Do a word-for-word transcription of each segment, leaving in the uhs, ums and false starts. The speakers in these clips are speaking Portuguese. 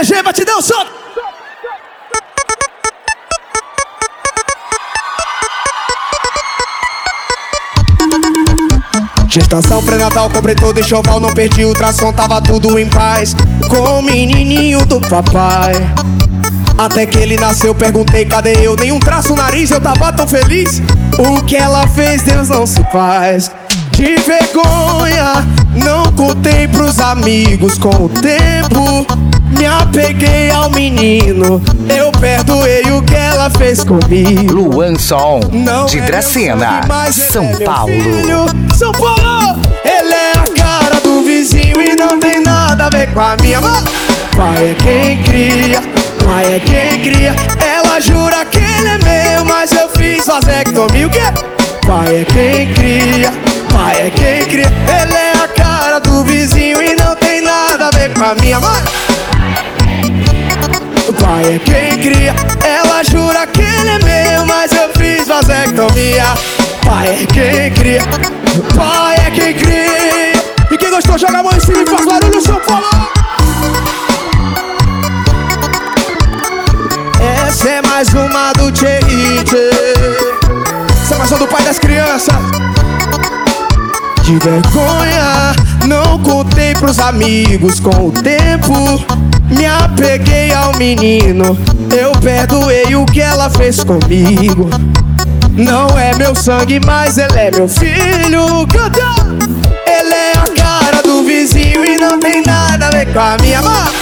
D G, batidão, solta! Gestação pré-natal, comprei todo enxoval, não perdi o ultrassom, tava tudo em paz com o menininho do papai. Até que ele nasceu, perguntei cadê eu, nenhum traço no nariz, eu tava tão feliz. O que ela fez, Deus não se faz. De vergonha, não contei pros amigos. Com o tempo, me apeguei ao menino. Eu perdoei o que ela fez comigo. Luan Som, não de é Dracena, São é Paulo. Filho, São Paulo, ele é a cara do vizinho e não tem nada a ver com a minha mãe. Pai é quem cria, pai é quem cria. Ela jura que ele é meu, mas eu fiz vasectomia. O quê? Pai é quem cria, pai é quem cria. Ele é a cara do vizinho e não tem nada a ver com a minha mãe. Pai é quem cria. Ela jura que ele é meu, mas eu fiz vasectomia. Pai é quem cria, pai é quem cria. E quem gostou joga a mão em cima e faz barulho, São Paulo. Essa é mais uma do Tchê e Tchê. Essa é mais uma do pai das crianças. De vergonha, não contei pros amigos. Com o tempo, me apeguei ao menino. Eu perdoei o que ela fez comigo. Não é meu sangue, mas ele é meu filho. Canta! Ele é a cara do vizinho e não tem nada a ver com a minha mãe.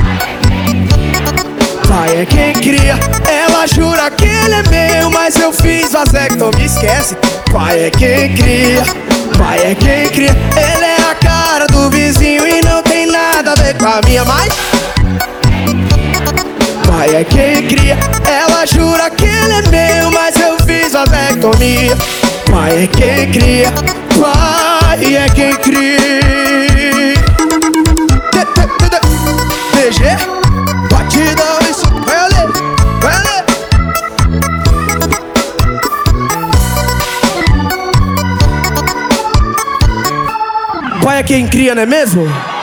Pai é quem cria. Ela jura que ele é meu, mas eu fiz vasectomia. Esquece. Pai é quem cria, pai é quem cria. Ele é a cara do vizinho e não tem nada a ver com a minha mãe. Pai é quem cria. Ela jura que ele é meu, mas eu fiz vasectomia. Pai é quem cria, pai é quem cria. D G, batidão, isso, vai ali, vai ali. Pai é quem cria, não é mesmo?